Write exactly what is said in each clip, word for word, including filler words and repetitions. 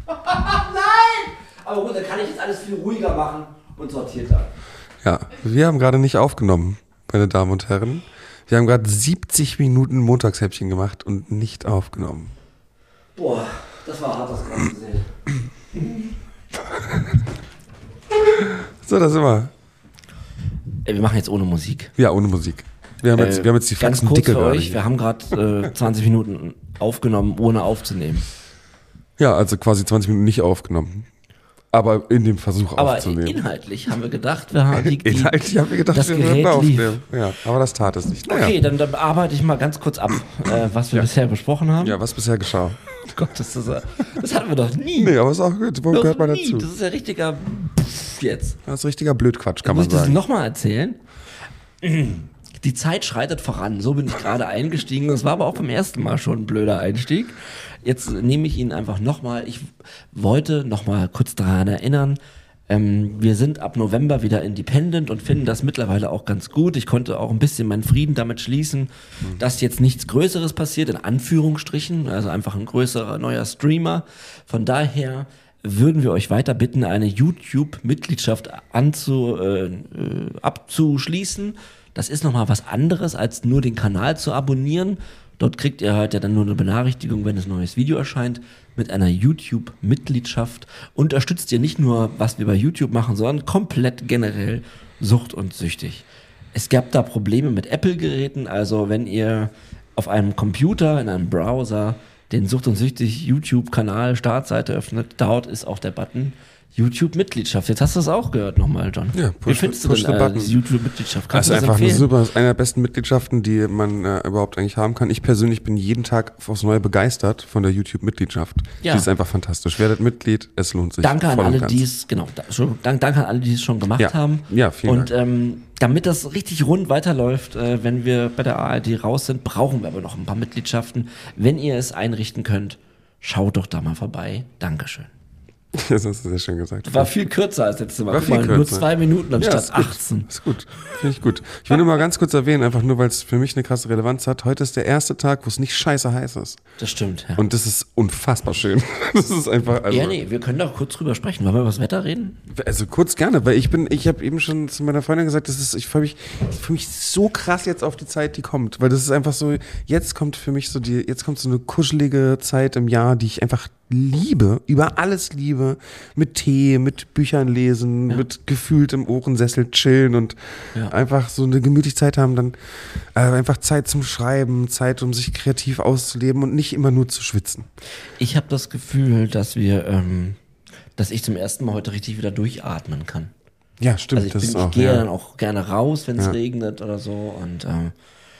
Nein! Aber gut, dann kann ich jetzt alles viel ruhiger machen und sortierter. Ja, wir haben gerade nicht aufgenommen, meine Damen und Herren. Wir haben gerade siebzig Minuten Montagshäppchen gemacht und nicht aufgenommen. Boah, das war hart, das gerade zu sehen. So, da sind wir. Ey, wir machen jetzt ohne Musik. Ja, ohne Musik. Wir haben jetzt, äh, wir haben jetzt die ganz Faxen kurz dicke für gerade euch, hier. wir haben gerade äh, zwanzig Minuten aufgenommen, ohne aufzunehmen. Ja, also quasi zwanzig Minuten nicht aufgenommen. Aber in dem Versuch Aber aufzunehmen. inhaltlich haben wir gedacht, wir haben die, die, Inhaltlich haben wir gedacht, das wir Gerät würden lief. aufnehmen. Ja, aber das tat es nicht. Naja. Okay, dann, dann arbeite ich mal ganz kurz ab, äh, was wir Ja. bisher besprochen haben. Ja, was bisher geschah. Oh Gott, das, ist, äh, das hatten wir doch nie. Nee, aber ist auch gut. Warum Noch gehört man nie. dazu? Das ist ja richtiger Pff jetzt. Das ist richtiger Blödquatsch, kann Muss man ich das sagen. nochmal erzählen? Die Zeit schreitet voran. So bin ich gerade eingestiegen. Das war aber auch beim ersten Mal schon ein blöder Einstieg. Jetzt nehme ich ihn einfach nochmal. Ich wollte nochmal kurz daran erinnern, ähm, wir sind ab November wieder independent und finden das mittlerweile auch ganz gut. Ich konnte auch ein bisschen meinen Frieden damit schließen, dass jetzt nichts Größeres passiert, in Anführungsstrichen. Also einfach ein größerer neuer Streamer. Von daher würden wir euch weiter bitten, eine YouTube-Mitgliedschaft anzu, äh, äh, abzuschließen. Das ist nochmal was anderes, als nur den Kanal zu abonnieren. Dort kriegt ihr halt ja dann nur eine Benachrichtigung, wenn ein neues Video erscheint. Mit einer YouTube-Mitgliedschaft unterstützt ihr nicht nur, was wir bei YouTube machen, sondern komplett generell Sucht und Süchtig. Es gab da Probleme mit Apple-Geräten, also wenn ihr auf einem Computer, in einem Browser den Sucht und Süchtig YouTube-Kanal, Startseite öffnet, dort ist auch der Button YouTube-Mitgliedschaft. Jetzt hast du es auch gehört nochmal, John. Ja, Wie push, findest du push denn the äh, button. diese YouTube-Mitgliedschaft? Das Kannst ist du das einfach eine empfehlen? super, eine der besten Mitgliedschaften, die man äh, überhaupt eigentlich haben kann. Ich persönlich bin jeden Tag aufs Neue begeistert von der YouTube-Mitgliedschaft. Ja. Die ist einfach fantastisch. Werdet Mitglied, es lohnt sich. Danke an voll und alle, ganz. die es, genau, da, schon, dank, danke an alle, die es schon gemacht Ja. haben. Ja, vielen Und ähm, damit das richtig rund weiterläuft, äh, wenn wir bei der A R D raus sind, brauchen wir aber noch ein paar Mitgliedschaften. Wenn ihr es einrichten könnt, schaut doch da mal vorbei. Dankeschön. Das hast du sehr schön gesagt. War viel kürzer als letztes Mal. War Guck viel mal, nur kürzer. zwei Minuten Ja, anstatt ist gut. achtzehn. Ist gut. Finde ich gut. Ich will nur mal ganz kurz erwähnen, einfach nur, weil es für mich eine krasse Relevanz hat. Heute ist der erste Tag, wo es nicht scheiße heiß ist. Das stimmt, ja. Und das ist unfassbar schön. Das ist einfach, also, ja, nee, wir können doch kurz drüber sprechen. Wollen wir über das Wetter reden? also kurz gerne, weil ich bin, ich habe eben schon zu meiner Freundin gesagt, das ist, ich freue mich, ich freue mich so krass jetzt auf die Zeit, die kommt, weil das ist einfach so, jetzt kommt für mich so die, jetzt kommt so eine kuschelige Zeit im Jahr, die ich einfach liebe, über alles liebe, mit Tee, mit Büchern lesen, Ja. mit gefühlt im Ohrensessel chillen und Ja. einfach so eine gemütliche Zeit haben, dann äh, einfach Zeit zum Schreiben, Zeit, um sich kreativ auszuleben und nicht immer nur zu schwitzen. Ich habe das Gefühl, dass wir, ähm, dass ich zum ersten Mal heute richtig wieder durchatmen kann. Ja, stimmt, Also ich, das bin, ist ich auch, gehe ja. dann auch gerne raus, wenn es Ja. regnet oder so. Und ähm,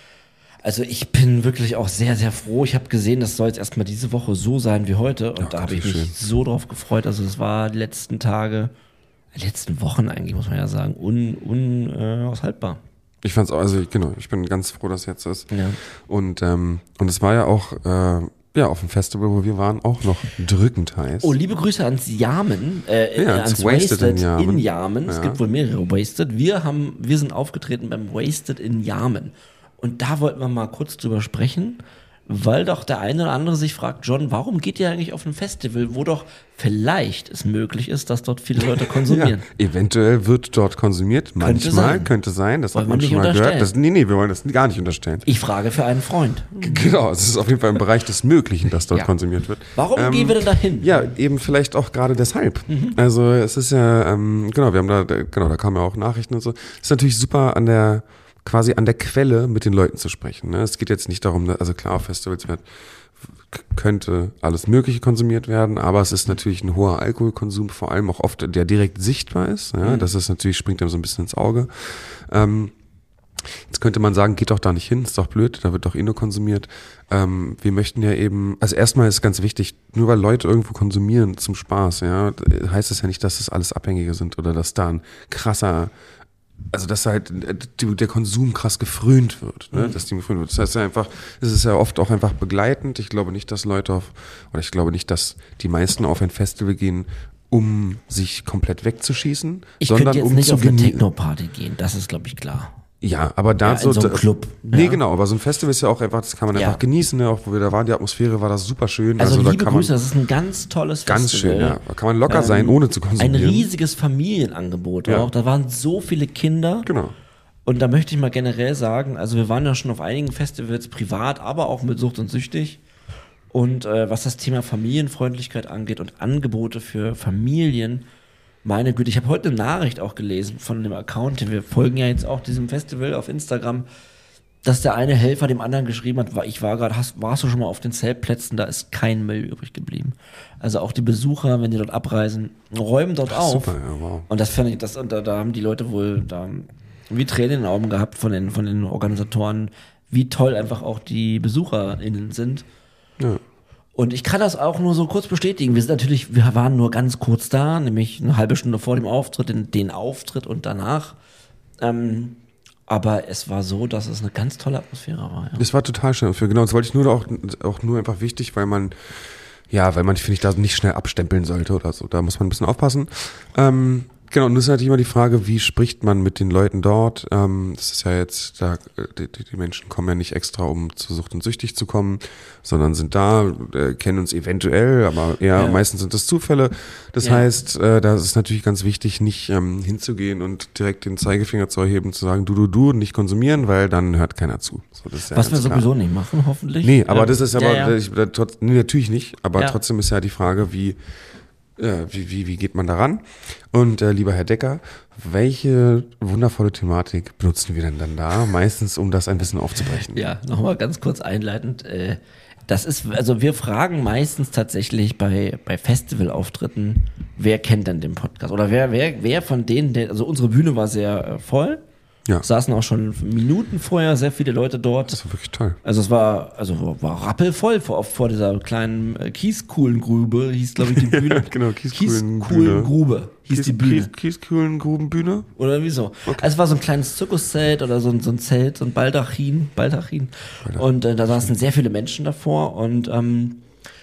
also ich bin wirklich auch sehr, sehr froh. Ich habe gesehen, das soll jetzt erstmal diese Woche so sein wie heute. Und Oh da Gott, habe ich wie mich schön. so drauf gefreut. Also das war die letzten Tage, die letzten Wochen eigentlich, muss man ja sagen, unaushaltbar. Un, äh, Ich fand's auch, also ich- genau, ich bin ganz froh, dass jetzt ist. Ja. Und ähm, und es war ja auch äh, ja auf dem Festival, wo wir waren, auch noch drückend heiß. Oh, liebe Grüße ans Yamen, äh, Ja, äh, ans ans Wasted Wasted, in Yamen. in Yamen. Es Ja. gibt wohl mehrere Wasted. Wir haben, wir sind aufgetreten beim Wasted in Yamen. Und da wollten wir mal kurz drüber sprechen, weil doch der eine oder andere sich fragt, John, warum geht ihr eigentlich auf ein Festival, wo doch vielleicht es möglich ist, dass dort viele Leute ja, konsumieren? eventuell wird dort konsumiert, manchmal, sein. könnte sein, das Wollen hat wir man nicht schon mal unterstellen. gehört. Das, nee, nee, wir wollen das gar nicht unterstellen. Ich frage für einen Freund. Genau, es ist auf jeden Fall im Bereich des Möglichen, dass dort Ja. konsumiert wird. Warum Ähm, gehen wir denn dahin? Ja, eben vielleicht auch gerade deshalb. Also es ist ja, ähm, genau, wir haben da, da- genau, da kamen ja auch Nachrichten und so. Es ist natürlich super an der, quasi an der Quelle mit den Leuten zu sprechen. Ne? Es geht jetzt nicht darum, also klar, auf Festivals wird, k- könnte alles Mögliche konsumiert werden, aber es ist natürlich ein hoher Alkoholkonsum, vor allem auch oft, der direkt sichtbar ist. Ja? Das ist natürlich, springt einem so ein bisschen ins Auge. Ähm, Jetzt könnte man sagen, geht doch da nicht hin, ist doch blöd, da wird doch eh nur konsumiert. Ähm, wir möchten ja eben, also erstmal ist ganz wichtig, nur weil Leute irgendwo konsumieren zum Spaß, ja, heißt das ja nicht, dass das alles Abhängige sind oder dass da ein krasser, also dass halt die, der Konsum krass gefrönt wird, ne? Dass die gefrönt wird. Das heißt ja einfach, es ist ja oft auch einfach begleitend. Ich glaube nicht, dass Leute auf, oder ich glaube nicht, dass die meisten auf ein Festival gehen, um sich komplett wegzuschießen, Ich sondern könnte jetzt um nicht zu auf eine genießen. Techno-Party gehen, das ist, glaube ich, klar. Ja, aber da Ja, in so einem Club. Nee, Ja. genau, aber so ein Festival ist ja auch einfach, das kann man Ja. einfach genießen, ne? Auch wo wir da waren, die Atmosphäre war da super schön. Also, da liebe kann Grüße, man das ist ein ganz tolles ganz Festival. schön, ja. Da kann man locker Ähm, sein, ohne zu Ein konsumieren. riesiges Familienangebot Ja. auch. Da waren so viele Kinder. Genau. Und da möchte ich mal generell sagen, also wir waren ja schon auf einigen Festivals privat, aber auch mit Sucht und Süchtig. Und äh, was das Thema Familienfreundlichkeit angeht und Angebote für Familien, meine Güte, ich habe heute eine Nachricht auch gelesen von dem Account, wir folgen ja jetzt auch diesem Festival auf Instagram, dass der eine Helfer dem anderen geschrieben hat, ich war gerade, hast- warst du schon mal auf den Zeltplätzen, da ist kein Müll übrig geblieben. Also auch die Besucher, wenn die dort abreisen, räumen dort auf. Super, ja, wow. Und das fand ich, das, und da, da haben die Leute wohl da wie Tränen in den Augen gehabt von den, von den Organisatoren, wie toll einfach auch die BesucherInnen sind. Ja. Und ich kann das auch nur so kurz bestätigen. Wir sind natürlich, wir waren nur ganz kurz da, nämlich eine halbe Stunde vor dem Auftritt, den, den Auftritt und danach. Ähm, aber es war so, dass es eine ganz tolle Atmosphäre war. Ja. Das war total schön. Für genau, das wollte ich nur auch, auch nur einfach wichtig, weil man, ja, weil man, finde ich, da nicht schnell abstempeln sollte oder so. Da muss man ein bisschen aufpassen. Ähm, genau, und das ist natürlich immer die Frage, wie spricht man mit den Leuten dort? Ähm, das ist ja jetzt, da, die, die Menschen kommen ja nicht extra, um zu Sucht und Süchtig zu kommen, sondern sind da, äh, kennen uns eventuell, aber eher Ja. meistens sind das Zufälle. Das Ja. heißt, äh, da ist es natürlich ganz wichtig, nicht ähm, hinzugehen und direkt den Zeigefinger zu erheben, zu sagen, du, du, du, und nicht konsumieren, weil dann hört keiner zu. So, das ist ja Was wir ganz klar. sowieso nicht machen, hoffentlich. Nee, aber Ähm, das ist aber, ja, ja. Ich, da, trotz, nee, natürlich nicht, aber Ja. trotzdem ist ja die Frage, wie, äh, wie, wie, wie geht man daran? Und äh, lieber Herr Decker, welche wundervolle Thematik benutzen wir denn dann da? Meistens, um das ein bisschen aufzubrechen. Ja, nochmal ganz kurz einleitend. Äh, das ist, also wir fragen meistens tatsächlich bei, bei Festivalauftritten, wer kennt denn den Podcast? Oder wer, wer, wer von denen, der, also unsere Bühne war sehr äh, voll. Ja. Saßen auch schon Minuten vorher sehr viele Leute dort. Das war wirklich toll. Also es war, also war rappelvoll vor, vor dieser kleinen äh, Kieskuhlengrube, hieß glaube ich die Bühne. Genau, Kieskuhlenbühne. Kieskuhlengrube hieß die Bühne. Kies, Kieskühlengrubenbühne? Oder wieso? Also es war so ein kleines Zirkuszelt oder so ein, so ein Zelt, so ein Baldachin, Baldachin. Und äh, da saßen sehr viele Menschen davor und ähm,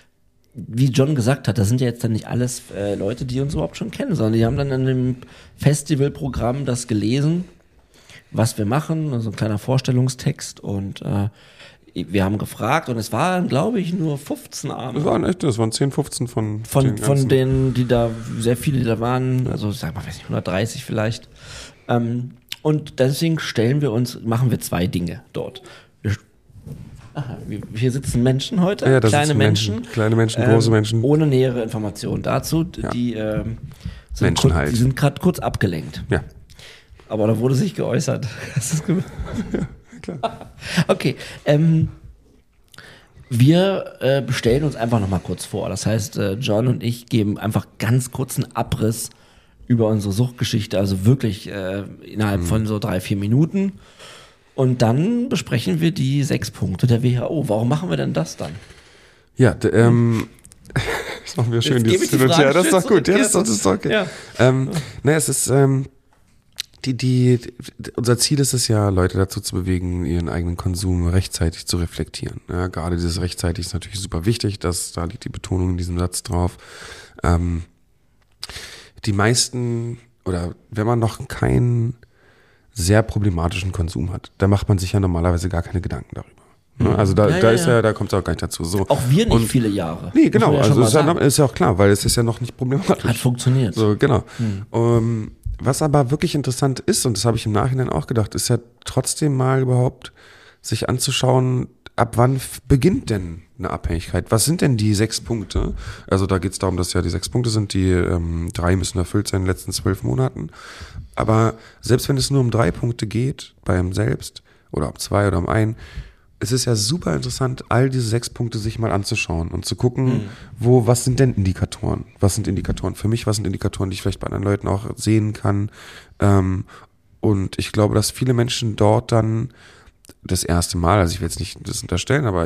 wie John gesagt hat, das sind ja jetzt dann nicht alles äh, Leute, die uns überhaupt schon kennen, sondern die haben dann in dem Festivalprogramm das gelesen, was wir machen, also ein kleiner Vorstellungstext und äh, wir haben gefragt und es waren, glaube ich, nur fünfzehn Abende. Das waren echt, das waren zehn, fünfzehn von, Von, den von ganzen- denen, die da, sehr viele, die da waren, also sag mal, weiß nicht, hundertdreißig vielleicht. Ähm, und deswegen stellen wir uns, machen wir zwei Dinge dort. Wir, aha, wir, hier sitzen Menschen heute, Ja, da kleine sitzen Menschen, Menschen, kleine Menschen, große Menschen. ohne nähere Informationen dazu. Die, ähm, sind Menschen kurz, halt. die sind gerade kurz abgelenkt. Ja, Aber da wurde sich geäußert. Hast du es ge- klar. Okay, ähm, wir äh, bestellen uns einfach nochmal kurz vor. Das heißt, äh, John und ich geben einfach ganz kurzen Abriss über unsere Suchtgeschichte, also wirklich äh, innerhalb Mhm. von so drei, vier Minuten. Und dann besprechen wir die sechs Punkte der W H O. Warum machen wir denn das dann? Ja, d- ähm, das machen wir schön, Jetzt gebe dieses ich die Hin und Her. Frage Das ist doch schön gut, ja, das ist doch, zurück. das ist doch okay. Ja. Ähm, naja, es ist, ähm, die, die, die, unser Ziel ist es ja, Leute dazu zu bewegen, ihren eigenen Konsum rechtzeitig zu reflektieren. Ja, gerade dieses rechtzeitig ist natürlich super wichtig, das, da liegt die Betonung in diesem Satz drauf. Ähm, die meisten, oder wenn man noch keinen sehr problematischen Konsum hat, da macht man sich ja normalerweise gar keine Gedanken darüber. Ne? Also da, Ja, da ja, ist ja. ja, da kommt es auch gar nicht dazu. So. Auch wir nicht Und- viele Jahre. Nee, Muss genau. man ja schon Also mal ist ja, sagen. ist ja auch klar, weil es ist ja noch nicht problematisch. Hat funktioniert. So, genau. Ähm, was aber wirklich interessant ist, und das habe ich im Nachhinein auch gedacht, ist ja trotzdem mal überhaupt sich anzuschauen, ab wann f- beginnt denn eine Abhängigkeit? Was sind denn die sechs Punkte? Also da geht es darum, dass ja die sechs Punkte sind, die ähm, drei müssen erfüllt sein in den letzten zwölf Monaten. Aber selbst wenn es nur um drei Punkte geht, bei einem selbst, oder um zwei oder um einen, es ist ja super interessant, all diese sechs Punkte sich mal anzuschauen und zu gucken, Mhm. wo, was sind denn Indikatoren? Was sind Indikatoren für mich? Was sind Indikatoren, die ich vielleicht bei anderen Leuten auch sehen kann? Ähm, und ich glaube, dass viele Menschen dort dann das erste Mal, also ich will jetzt nicht das unterstellen, aber ich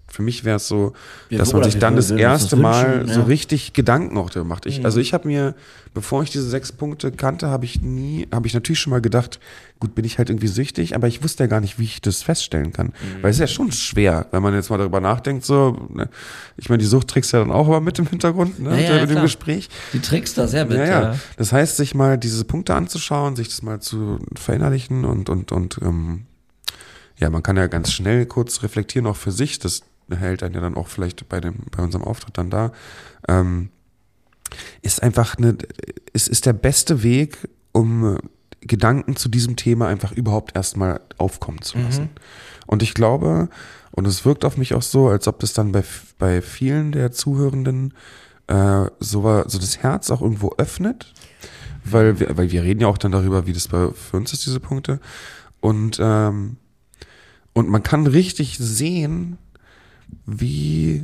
für mich wäre es so, Wir- dass man oder sich wir dann das würden uns das erste Mal wünschen, so ja. richtig Gedanken auch darüber macht. Ich, Mhm. Also ich habe mir, bevor ich diese sechs Punkte kannte, habe ich nie, habe ich natürlich schon mal gedacht, gut, bin ich halt irgendwie süchtig, aber ich wusste ja gar nicht, wie ich das feststellen kann. Mhm. Weil es ist ja schon schwer, wenn man jetzt mal darüber nachdenkt, so, ne? Ich meine, die Sucht trägst du ja dann auch aber mit im Hintergrund, ne? Ja, mit, ja, der- mit dem klar. Gespräch. Die trickst da sehr mit. Ja, ja. Ja. Das heißt, sich mal diese Punkte anzuschauen, sich das mal zu verinnerlichen und, und, und, ähm, ja, man kann ja ganz schnell kurz reflektieren, auch für sich. Das hält einen ja dann auch vielleicht bei dem, bei unserem Auftritt dann da. Ähm, ist einfach eine, es ist der beste Weg, um Gedanken zu diesem Thema einfach überhaupt erstmal aufkommen zu lassen. Mhm. Und ich glaube, und es wirkt auf mich auch so, als ob das dann bei, bei vielen der Zuhörenden äh, so, war- so das Herz auch irgendwo öffnet, weil wir, weil wir reden ja auch dann darüber, wie das bei, für uns ist, diese Punkte. Und, ähm, und man kann richtig sehen, wie,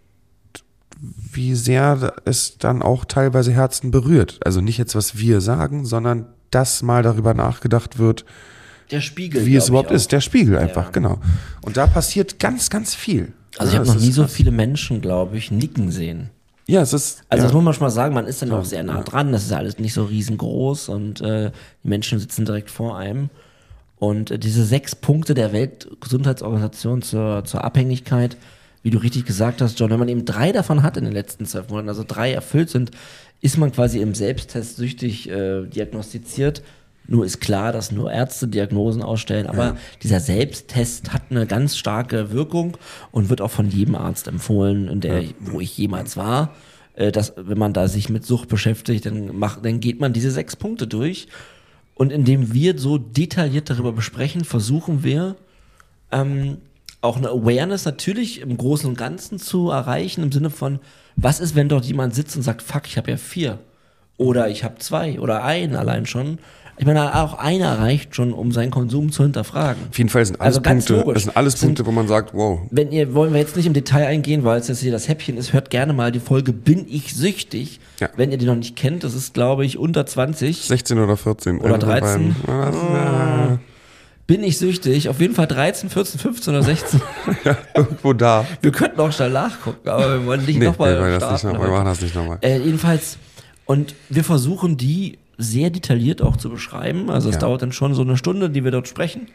wie sehr es dann auch teilweise Herzen berührt. Also nicht jetzt, was wir sagen, sondern dass mal darüber nachgedacht wird, Der Spiegel. wie es glaub überhaupt ich auch. ist. Der Spiegel einfach, Ja. genau. Und da passiert ganz, ganz viel. Also ich Ja, habe es noch nie ist so krass. viele Menschen, glaube ich, nicken sehen. Ja, es ist. Also ja. das muss man schon mal sagen, man ist dann auch sehr nah ja. dran, das ist alles nicht so riesengroß und äh, die Menschen sitzen direkt vor einem. Und äh, diese sechs Punkte der Weltgesundheitsorganisation zur, zur Abhängigkeit, wie du richtig gesagt hast, John, wenn man eben drei davon hat in den letzten zwölf Monaten, also drei erfüllt sind, ist man quasi im Selbsttest süchtig äh, diagnostiziert. Nur ist klar, dass nur Ärzte Diagnosen ausstellen, aber Ja. dieser Selbsttest hat eine ganz starke Wirkung und wird auch von jedem Arzt empfohlen, in der, wo ich jemals war, äh, dass wenn man da sich mit Sucht beschäftigt, dann macht, dann geht man diese sechs Punkte durch. Und indem wir so detailliert darüber besprechen, versuchen wir ähm, auch eine Awareness natürlich im Großen und Ganzen zu erreichen, im Sinne von, was ist, wenn dort jemand sitzt und sagt, fuck, ich habe ja vier oder ich habe zwei oder einen allein schon. Ich meine, auch einer reicht schon, um seinen Konsum zu hinterfragen. Auf jeden Fall sind alles Also ganz Punkte, logisch. das sind alles Sind- Punkte, wo man sagt, wow. Wenn ihr, wollen wir jetzt nicht im Detail eingehen, weil es jetzt hier das Häppchen ist, hört gerne mal die Folge Bin ich süchtig? Ja. Wenn ihr die noch nicht kennt, das ist, glaube ich, unter zwanzig. sechzehn oder vierzehn. Oder Einer von dreizehn. beiden. Ja, Bin ich süchtig? Auf jeden Fall dreizehn, vierzehn, fünfzehn oder sechzehn. ja, irgendwo da. Wir könnten auch schnell nachgucken, aber wir wollen nicht Nee, nochmal wir, wollen das nicht starten. noch, wir heute. machen das nicht nochmal. Äh, jedenfalls, und wir versuchen die sehr detailliert auch zu beschreiben. Also es Ja. dauert dann schon so eine Stunde, die wir dort sprechen.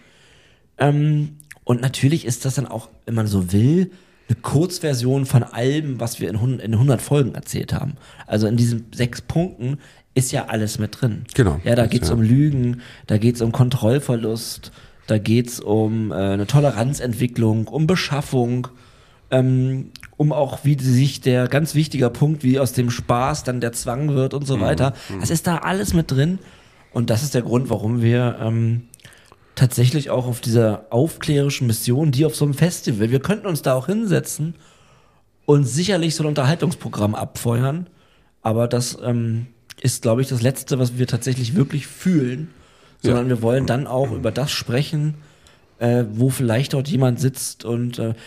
Ähm, und natürlich ist das dann auch, wenn man so will, eine Kurzversion von allem, was wir in hundert, in hundert Folgen erzählt haben. Also in diesen sechs Punkten ist ja alles mit drin. Genau. Ja, da Das, geht's ja. um Lügen, da geht's um Kontrollverlust, da geht's um äh, eine Toleranzentwicklung, um Beschaffung, ähm, um auch, wie sich der ganz wichtiger Punkt, wie aus dem Spaß dann der Zwang wird und so Mhm. weiter. Das ist da alles mit drin. Und das ist der Grund, warum wir ähm, tatsächlich auch auf dieser aufklärischen Mission, die auf so einem Festival, wir könnten uns da auch hinsetzen und sicherlich so ein Unterhaltungsprogramm abfeuern. Aber das ähm, ist, glaube ich, das Letzte, was wir tatsächlich wirklich fühlen. Sondern Ja. wir wollen dann auch über das sprechen, äh, wo vielleicht dort jemand sitzt und äh,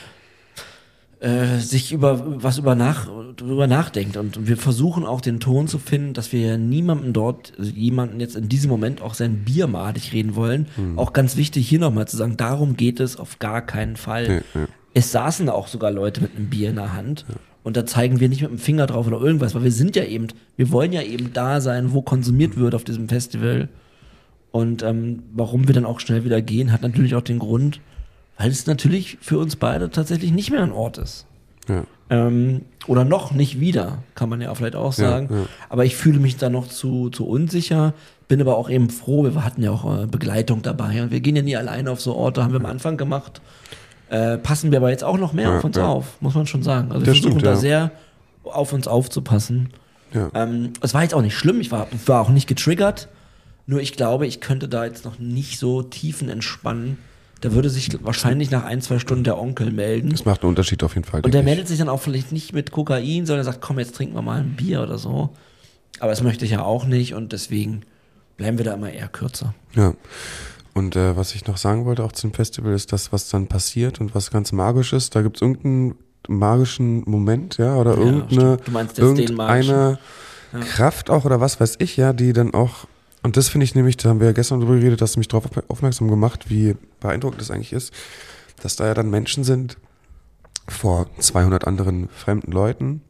äh, sich über was über, nach, über nachdenkt. Und wir versuchen auch den Ton zu finden, dass wir niemandem dort, also jemanden jetzt in diesem Moment auch sein Bier madig reden wollen. Auch ganz wichtig hier nochmal zu sagen, darum geht es auf gar keinen Fall. Nee, nee. Es saßen auch sogar Leute mit einem Bier in der Hand. Und da zeigen wir nicht mit dem Finger drauf oder irgendwas, weil wir sind ja eben, wir wollen ja eben da sein, wo konsumiert wird auf diesem Festival. Und ähm, warum wir dann auch schnell wieder gehen, hat natürlich auch den Grund, weil es natürlich für uns beide tatsächlich nicht mehr ein Ort ist. Ja. Ähm, oder noch nicht wieder, kann man ja vielleicht auch sagen. Ja, ja. Aber ich fühle mich da noch zu, zu unsicher, bin aber auch eben froh, wir hatten ja auch äh, Begleitung dabei und wir gehen ja nie alleine auf so Orte, haben wir am Anfang gemacht. Äh, passen wir aber jetzt auch noch mehr Ja, auf uns ja. auf, muss man schon sagen. Also wir Das versuchen stimmt, da ja. sehr auf uns aufzupassen. Ja. Ähm, es war jetzt auch nicht schlimm, ich war, ich war auch nicht getriggert, nur ich glaube, ich könnte da jetzt noch nicht so tiefen entspannen. Da würde sich wahrscheinlich nach ein, zwei Stunden der Onkel melden. Das macht einen Unterschied auf jeden Fall. Und der denke ich. meldet sich dann auch vielleicht nicht mit Kokain, sondern sagt, komm, jetzt trinken wir mal ein Bier oder so. Aber das möchte ich ja auch nicht und deswegen bleiben wir da immer eher kürzer. Ja. Und äh, was ich noch sagen wollte auch zum Festival ist das, was dann passiert und was ganz magisch ist. Da gibt es irgendeinen magischen Moment, ja, oder Ja, irgendeine, stimmt. Du meinst jetzt den magischen. irgendeine Kraft auch oder was weiß ich, ja, die dann auch, und das finde ich nämlich, da haben wir ja gestern drüber geredet, dass du mich darauf aufmerksam gemacht, wie beeindruckend das eigentlich ist, dass da ja dann Menschen sind, vor zweihundert anderen fremden Leuten,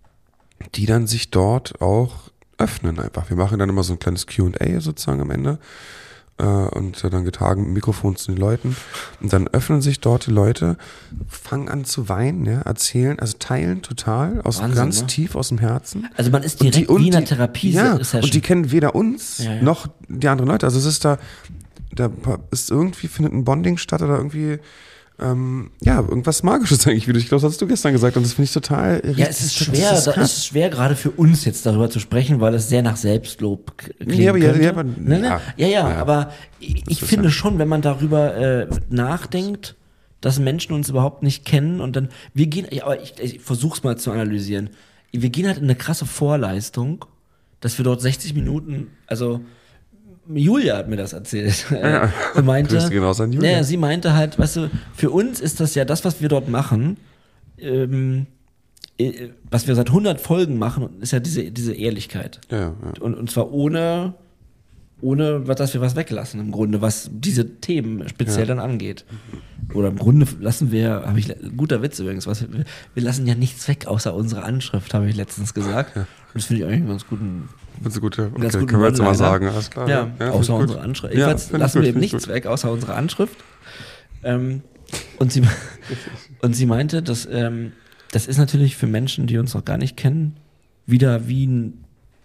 die dann sich dort auch öffnen einfach. Wir machen dann immer so ein kleines Q und A sozusagen am Ende äh, und dann getragen mit Mikrofon zu den Leuten und dann öffnen sich dort die Leute, fangen an zu weinen, ja, erzählen, also teilen total, aus Wahnsinn, ganz ne? tief aus dem Herzen. Also man ist Und direkt die- und wie in einer die- Therapie-Session. Ja, und die kennen weder uns Ja, ja. noch die anderen Leute. Also es ist da, da ist irgendwie, findet ein Bonding statt oder irgendwie, ähm, ja, irgendwas Magisches eigentlich, wie du, ich glaube, das hast du gestern gesagt und das finde ich total richtig. Ja, es ist das schwer, ist da krass. ist schwer gerade für uns jetzt darüber zu sprechen, weil es sehr nach Selbstlob k- klingen Ja, aber ja, könnte. ja, aber- Ne, ne? ja. ja, ja, Ja. aber ich, ich ist finde ja- schon, wenn man darüber äh, nachdenkt, dass Menschen uns überhaupt nicht kennen und dann, wir gehen, ja, aber ich, ich versuch's mal zu analysieren. Wir gehen halt in eine krasse Vorleistung, dass wir dort sechzig Minuten, also Julia hat mir das erzählt. Ja. Sie meinte, Grüße gehen raus an Julia. Naja, sie meinte halt, weißt du, für uns ist das ja das, was wir dort machen, ähm, äh, was wir seit hundert Folgen machen, ist ja diese, diese Ehrlichkeit. Ja, ja. Und, und zwar ohne, ohne, dass wir was weglassen im Grunde, was diese Themen speziell Ja. dann angeht. Oder im Grunde lassen wir, habe ich, guter Witz übrigens, was wir, wir lassen ja nichts weg, außer unsere Anschrift, habe ich letztens gesagt. Und das finde ich eigentlich einen ganz guten, Findest du gut, ja. einen Okay, ganz guten können wir jetzt mal One-Liner. sagen, alles klar. Ja, find außer ich gut. unsere Anschrift. Ja, Jedenfalls find ich lassen gut, wir find ich nichts gut. weg, außer unsere Anschrift. Ähm, und, sie, und sie meinte, dass ähm, das ist natürlich für Menschen, die uns noch gar nicht kennen, wieder wie ein,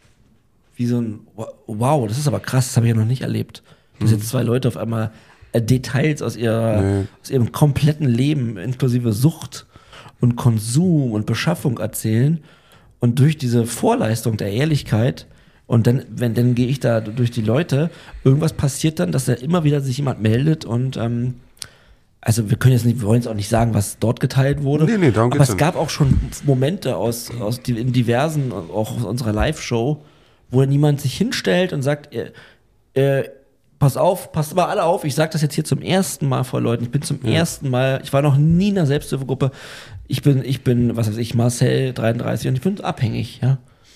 wie so ein, wow, das ist aber krass, das habe ich ja noch nicht erlebt. Dass Mhm. jetzt zwei Leute auf einmal äh, Details aus, ihrer, Nee. aus ihrem kompletten Leben, inklusive Sucht und Konsum und Beschaffung erzählen und durch diese Vorleistung der Ehrlichkeit und dann, wenn, dann gehe ich da durch die Leute, irgendwas passiert dann, dass da immer wieder sich jemand meldet und ähm, also wir können jetzt nicht, wir wollen jetzt auch nicht sagen, was dort geteilt wurde. Nee, nee, darum aber geht's es ja gab auch schon Momente aus, aus die, in diversen, auch aus unserer Live-Show, wo niemand sich hinstellt und sagt, äh, äh, pass auf, passt mal alle auf, ich sage das jetzt hier zum ersten Mal vor Leuten, ich bin zum Ja. ersten Mal, ich war noch nie in einer Selbsthilfegruppe, ich bin, ich bin, was weiß ich, Marcel dreiunddreißig und ich bin abhängig, ja.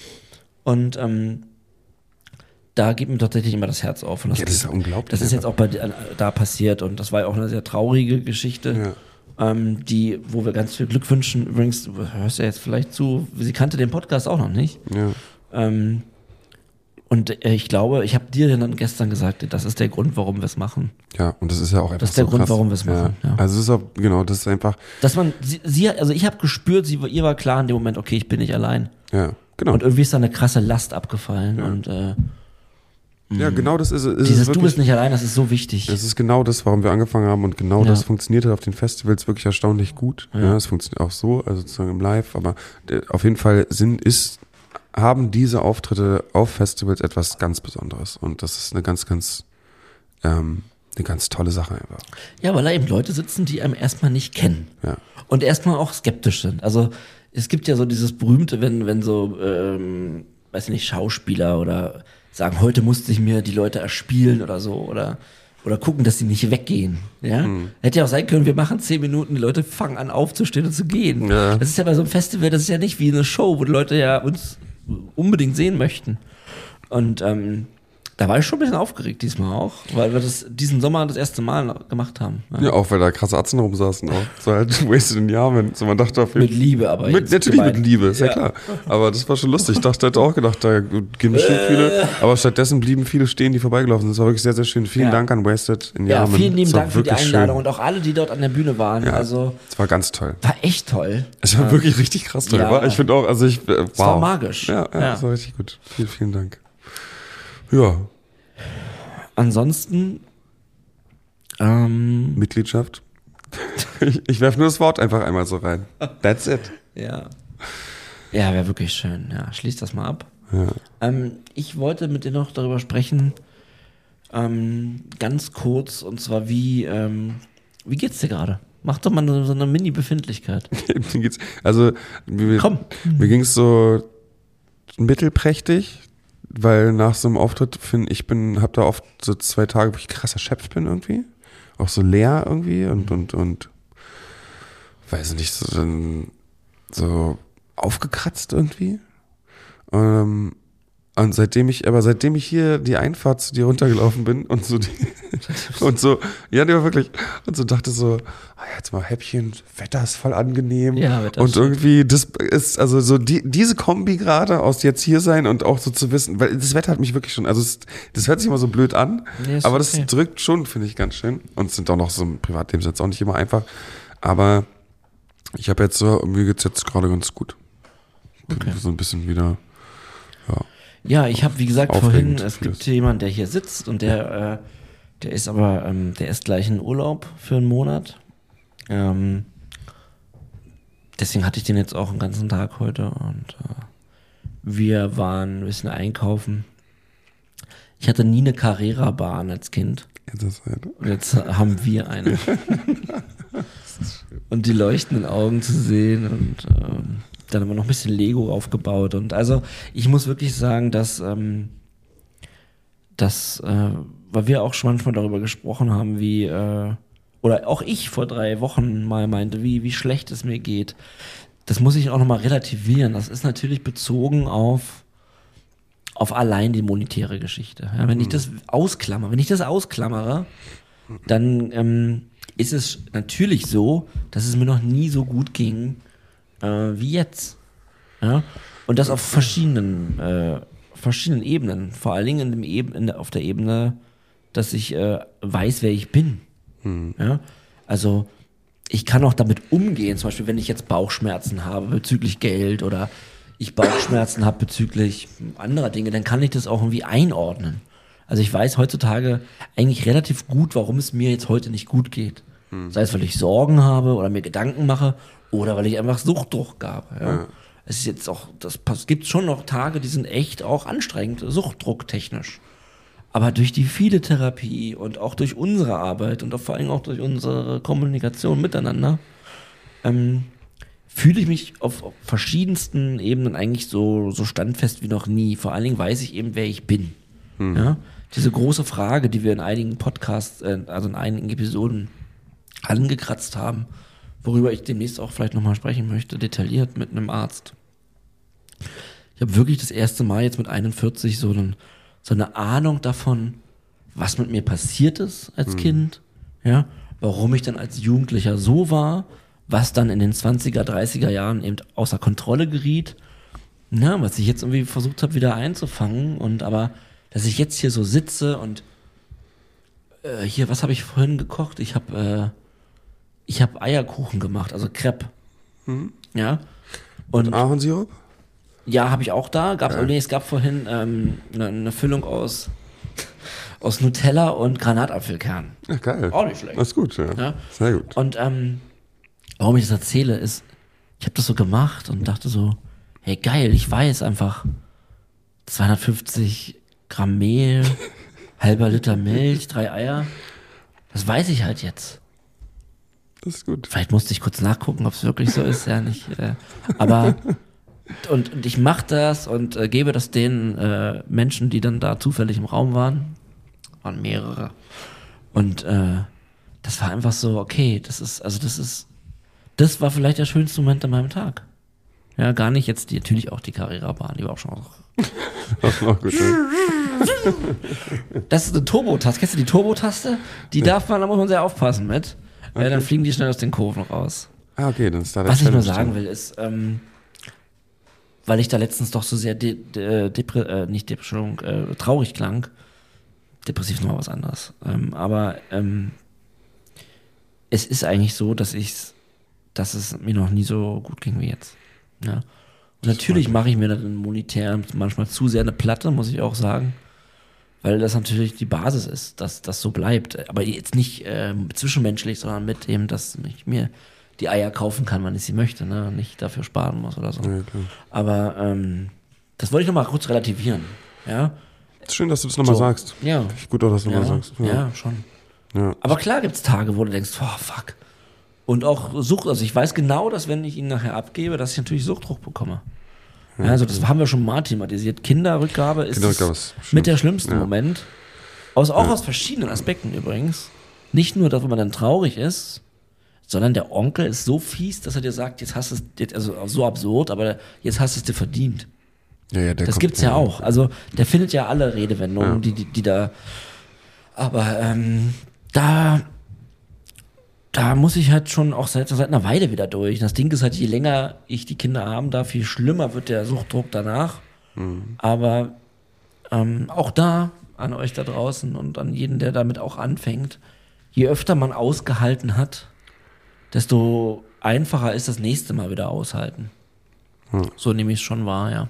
Und ähm, da geht mir tatsächlich immer das Herz auf. Und das, Ja, das ist ja unglaublich Das ist jetzt auch bei dir- da passiert und das war ja auch eine sehr traurige Geschichte, ähm, die, wo wir ganz viel Glück wünschen. Übrigens, du hörst ja jetzt vielleicht zu, sie kannte den Podcast auch noch nicht. Ja. Ähm, und äh, ich glaube, ich habe dir dann gestern gesagt, das ist der Grund, warum wir es machen. Ja, und das ist ja auch einfach Das ist der so Grund, krass. warum wir es machen, ja. Also es ist auch, genau, das ist einfach, Dass man, sie, sie also ich habe gespürt, sie, ihr war klar in dem Moment, okay, ich bin nicht allein. ja, genau. Und irgendwie ist da eine krasse Last abgefallen. Ja. Und äh, ja, genau das ist, ist dieses es Du wirklich, bist nicht allein, das ist so wichtig. das ist genau das, warum wir angefangen haben und genau Ja. das funktioniert hat auf den Festivals wirklich erstaunlich gut. Ja. Ja, es funktioniert auch so, also sozusagen im Live, aber äh, auf jeden Fall sind, ist, haben diese Auftritte auf Festivals etwas ganz Besonderes und das ist eine ganz, ganz, ähm, eine ganz tolle Sache einfach. Ja, weil da eben Leute sitzen, die einem erstmal nicht kennen. Ja. Und erstmal auch skeptisch sind. Also es gibt ja so dieses berühmte, wenn, wenn so, ähm, weiß ich nicht, Schauspieler oder sagen, heute musste ich mir die Leute erspielen oder so oder, oder gucken, dass sie nicht weggehen. Ja? Mhm. Hätte ja auch sein können, wir machen zehn Minuten, die Leute fangen an aufzustehen und zu gehen. Ja. Das ist ja bei so einem Festival, das ist ja nicht wie eine Show, wo die Leute ja uns unbedingt sehen möchten. Und ähm, da war ich schon ein bisschen aufgeregt diesmal auch, weil wir das diesen Sommer das erste Mal gemacht haben. Ja, auch weil da krasse Atzen rumsaßen auch. So halt Wasted in Yamen. So man dachte auf jeden Mit Liebe, aber Mit, jetzt natürlich gemeint. mit Liebe, ist ja. Ja. klar. Aber das war schon lustig. Ich dachte, hätte auch gedacht, da gehen bestimmt viele. Aber stattdessen blieben viele stehen, die vorbeigelaufen sind. Das war wirklich sehr, sehr schön. Vielen Ja. Dank an Wasted in Ja, Yamen. vielen lieben Es war Dank für die wirklich Einladung schön. und auch alle, die dort an der Bühne waren. Ja, Also es war ganz toll. war echt toll. Es war wirklich richtig krass toll. Ja. War, ich finde auch, also ich, äh, wow. Es war magisch. Ja, ja, Ja. das war richtig gut. Vielen, vielen Dank. Ja, Ansonsten ähm, Mitgliedschaft. Ich, ich werfe nur das Wort einfach einmal so rein. That's it. ja. Ja, wäre wirklich schön. Ja, schließ das mal ab. Ja. Ähm, ich wollte mit dir noch darüber sprechen, ähm, ganz kurz, und zwar wie, ähm, wie geht's dir gerade? Mach doch mal so eine Mini-Befindlichkeit. Mir geht's, also mir, Komm. mir ging es so mittelprächtig, weil nach so einem Auftritt finde ich bin, hab da oft so zwei Tage, wo ich krass erschöpft bin irgendwie, auch so leer irgendwie und und und weiß nicht so, so aufgekratzt irgendwie. Ähm, Und seitdem ich, aber seitdem ich hier die Einfahrt zu dir runtergelaufen bin und so die, und so, ja, nee, wirklich, und so dachte so, ah, jetzt mal Häppchen, Wetter ist voll angenehm. Ja, Wetter und ist irgendwie, das ist, also so die, diese Kombi gerade aus jetzt hier sein und auch so zu wissen, weil das Wetter hat mich wirklich schon, also es, das hört sich immer so blöd an, Nee, ist aber das okay. drückt schon, finde ich, ganz schön. Und es sind auch noch so im Privatleben ist jetzt auch nicht immer einfach. Aber ich habe jetzt so, mir geht's jetzt gerade ganz gut. Bin Okay. so ein bisschen wieder, ja. Ja, ich habe, wie gesagt, Aufregend, vorhin, es vieles. gibt jemanden, der hier sitzt und der, äh, der ist aber, ähm, der ist gleich in Urlaub für einen Monat. Ähm, deswegen hatte ich den jetzt auch den ganzen Tag heute und äh, wir waren ein bisschen einkaufen. Ich hatte nie eine Carrera-Bahn als Kind Jetzt ist halt, und jetzt haben wir eine. Und die leuchtenden Augen zu sehen und ähm, dann haben wir noch ein bisschen Lego aufgebaut und also ich muss wirklich sagen, dass ähm, dass, äh, weil wir auch schon manchmal darüber gesprochen haben, wie äh, oder auch ich vor drei Wochen mal meinte, wie, wie schlecht es mir geht. Das muss ich auch nochmal relativieren. Das ist natürlich bezogen auf auf allein die monetäre Geschichte. Ja, wenn ich das ausklammere, wenn ich das ausklammere, dann ähm, ist es natürlich so, dass es mir noch nie so gut ging äh, wie jetzt. Ja? Und das auf verschiedenen, äh, verschiedenen Ebenen. Vor allen Dingen in dem Eben, in der, auf der Ebene, dass ich äh, weiß, wer ich bin. Ja? Also ich kann auch damit umgehen, zum Beispiel wenn ich jetzt Bauchschmerzen habe bezüglich Geld oder ich Bauchschmerzen habe bezüglich anderer Dinge, dann kann ich das auch irgendwie einordnen. Also ich weiß heutzutage eigentlich relativ gut, warum es mir jetzt heute nicht gut geht. Sei es, weil ich Sorgen habe oder mir Gedanken mache oder weil ich einfach Suchtdruck habe. Ja. Ja. Es ist jetzt auch, das pass- gibt schon noch Tage, die sind echt auch anstrengend, suchtdrucktechnisch. Aber durch die viele Therapie und auch durch unsere Arbeit und auch vor allem auch durch unsere Kommunikation miteinander, ähm, fühle ich mich auf, auf verschiedensten Ebenen eigentlich so, so standfest wie noch nie. Vor allen Dingen weiß ich eben, wer ich bin. Ja? Diese große Frage, die wir in einigen Podcasts, äh, also in einigen Episoden angekratzt haben, worüber ich demnächst auch vielleicht nochmal sprechen möchte, detailliert mit einem Arzt. Ich habe wirklich das erste Mal jetzt mit einundvierzig so, einen, so eine Ahnung davon, was mit mir passiert ist als Kind, ja, warum ich dann als Jugendlicher so war, was dann in den zwanziger, dreißiger Jahren eben außer Kontrolle geriet, ja, was ich jetzt irgendwie versucht habe wieder einzufangen und aber, dass ich jetzt hier so sitze und äh, hier, was habe ich vorhin gekocht? Ich habe äh, ich habe Eierkuchen gemacht, also Crepe, ja, und Ahornsirup? ja, habe ich auch da. Gab's, nee, es gab vorhin ähm, eine, eine Füllung aus, aus Nutella und Granatapfelkern. Ja, geil. Auch nicht schlecht. Das ist gut, ja. Ja. Sehr gut. Und ähm, warum ich das erzähle, ist, ich habe das so gemacht und dachte so, hey geil, ich weiß einfach, zweihundertfünfzig Gramm Mehl, halber Liter Milch, drei Eier, das weiß ich halt jetzt. Das ist gut. Vielleicht musste ich kurz nachgucken, ob es wirklich so ist, ja nicht. Äh, aber und, und ich mache das und äh, gebe das den äh, Menschen, die dann da zufällig im Raum waren, waren mehrere. Und äh, das war einfach so, okay, das ist, also das ist, das war vielleicht der schönste Moment an meinem Tag. Ja, gar nicht jetzt die, natürlich auch die Carrera-Bahn, die war auch schon auch. Das ist auch gut, ja. Das ist eine Turbo-Taste. Kennst du die Turbo-Taste? Die darf man, da muss man sehr aufpassen mit. Weil dann fliegen die schnell aus den Kurven raus. Ah, okay, dann ist da der Was ich nur Challenge sagen drin. will, ist, ähm, weil ich da letztens doch so sehr de de depre äh, nicht Depression, äh, traurig klang. Depressiv ist nochmal was anderes. Ähm, aber ähm, es ist eigentlich so, dass ich's, dass es mir noch nie so gut ging wie jetzt. Ja. Und natürlich mache ich mir dann monetär manchmal zu sehr eine Platte, muss ich auch sagen. Weil das natürlich die Basis ist, dass das so bleibt. Aber jetzt nicht ähm, zwischenmenschlich, sondern mit dem, dass ich mir die Eier kaufen kann, wann ich sie möchte, ne? Und nicht dafür sparen muss oder so. Ja, klar. Aber ähm, das wollte ich nochmal kurz relativieren. Ja, Schön, dass du das nochmal So. sagst. ja, Finde ich gut, auch, dass du ja, nochmal sagst. ja, schon. Ja. Aber klar gibt's Tage, wo du denkst, oh fuck. Und auch Sucht, also ich weiß genau, dass wenn ich ihn nachher abgebe, dass ich natürlich Suchtdruck bekomme. Ja, also das haben wir schon mal thematisiert. Kinderrückgabe ist Kinderrückgabe es ist mit der schlimm. schlimmsten Ja. Moment. Aus, auch Ja. aus verschiedenen Aspekten übrigens. Nicht nur, dass man dann traurig ist, sondern der Onkel ist so fies, dass er dir sagt, jetzt hast du es, jetzt- also so absurd, aber jetzt hast du es dir verdient. Ja, ja, der das kommt, gibt's ja, ja auch. Also der findet ja alle Redewendungen, Ja. die, die, die da. Aber ähm, da, da muss ich halt schon auch seit, seit einer Weile wieder durch. Das Ding ist halt, je länger ich die Kinder haben darf, viel schlimmer wird der Suchtdruck danach. Mhm. Aber ähm, auch da, an euch da draußen und an jeden, der damit auch anfängt, je öfter man ausgehalten hat, desto einfacher ist das nächste Mal wieder aushalten. Hm. So nehme ich es schon wahr, ja.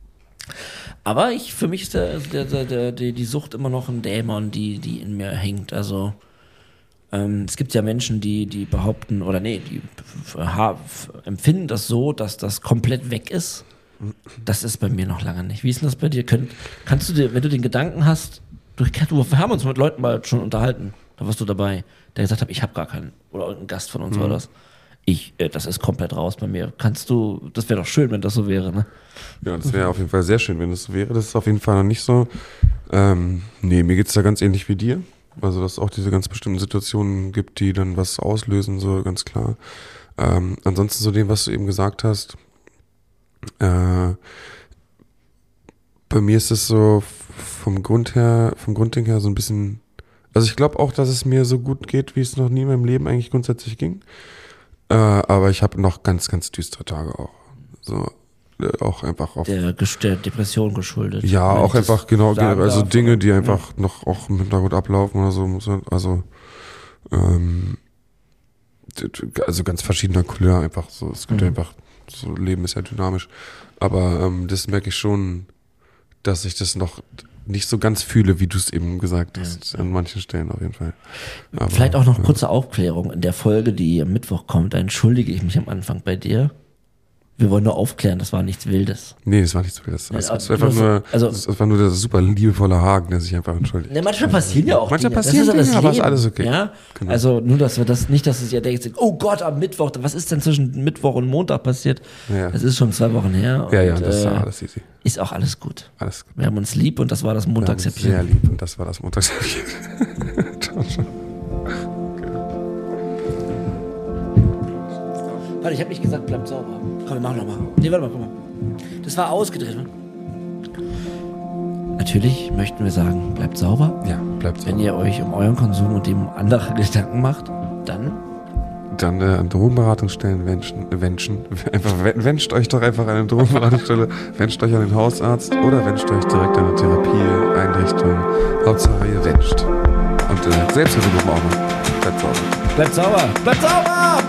Aber ich, für mich ist der, der, der, der, die, die Sucht immer noch ein Dämon, die, die in mir hängt. Also ähm, es gibt ja Menschen, die, die behaupten, oder nee, die f- ha- f- empfinden das so, dass das komplett weg ist. Das ist bei mir noch lange nicht. Wie ist denn das bei dir? Könnt, kannst du dir, wenn du den Gedanken hast, du, wir haben uns mit Leuten mal schon unterhalten, da warst du dabei, der gesagt hat, ich habe gar keinen, oder irgendein Gast von uns Mhm. war das. Ich, äh, das ist komplett raus bei mir. Kannst du, das wäre doch schön, wenn das so wäre, ne? Ja, das wäre auf jeden Fall sehr schön, wenn es so wäre. Das ist auf jeden Fall noch nicht so. Ähm, nee, mir geht's da ganz ähnlich wie dir. Also, dass es auch diese ganz bestimmten Situationen gibt, die dann was auslösen, so ganz klar. Ähm, ansonsten so dem, was du eben gesagt hast, äh, bei mir ist es so vom Grund her, vom Grundding her so ein bisschen, also ich glaube auch, dass es mir so gut geht, wie es noch nie in meinem Leben eigentlich grundsätzlich ging. Äh, aber ich habe noch ganz, ganz düstere Tage auch. So, äh, auch einfach auf. Der, Ges- der Depression geschuldet. Ja, Wenn ich auch das einfach, genau, sagen also darf, Dinge, oder? die einfach noch auch im Hintergrund ablaufen oder so. muss man- Also, ähm, d- d- also ganz verschiedener Couleur einfach so. Es gibt Mhm. einfach, so Leben ist ja dynamisch. Aber ähm, das merke ich schon, dass ich das noch nicht so ganz fühle, wie du es eben gesagt hast. Ja. An manchen Stellen auf jeden Fall. Aber, Vielleicht auch noch ja. kurze Aufklärung. In der Folge, die am Mittwoch kommt, da entschuldige ich mich am Anfang bei dir. Wir wollen nur aufklären, das war nichts Wildes. Nee, das war nicht so viel. Das, das, Ja, das war einfach also- nur, also- das war nur der super liebevolle Hagen, der sich einfach entschuldigt. Ne, manchmal passieren ja auch Manchmal Dinge. passieren das ist ja Dinge, das aber ist Leben, alles okay. Ja? Genau. Also nur, dass wir das nicht, dass es ja denkt, oh Gott, am Mittwoch, was ist denn zwischen Mittwoch und Montag passiert? Ja. Das ist schon zwei Wochen her. Ja, ja, und, das ist äh, alles easy. ist auch alles gut. Alles gut. Wir haben uns lieb und das war das Wir haben uns Montagshäppchen. sehr lieb und das war das Montagshäppchen. Ciao, ciao. Warte, ich habe nicht gesagt, bleibt sauber. Komm, wir machen nochmal. Nee, warte mal, guck mal. Das war ausgedreht, ne? Natürlich möchten wir sagen, bleibt sauber. Ja, bleibt so. Wenn ihr euch um euren Konsum und dem andere Gedanken macht, dann Dann äh, an Drogenberatungsstellen wünschen, wünschen. Einfach wen- wünscht euch doch einfach an eine Drogenberatungsstelle, wünscht euch an den Hausarzt oder wünscht euch direkt an eine Therapieeinrichtung. Hauptsache ihr wünscht. Und äh, Selbsthilfegruppen auch noch. Bleibt sauber. bleibt sauber. Bleibt sauber!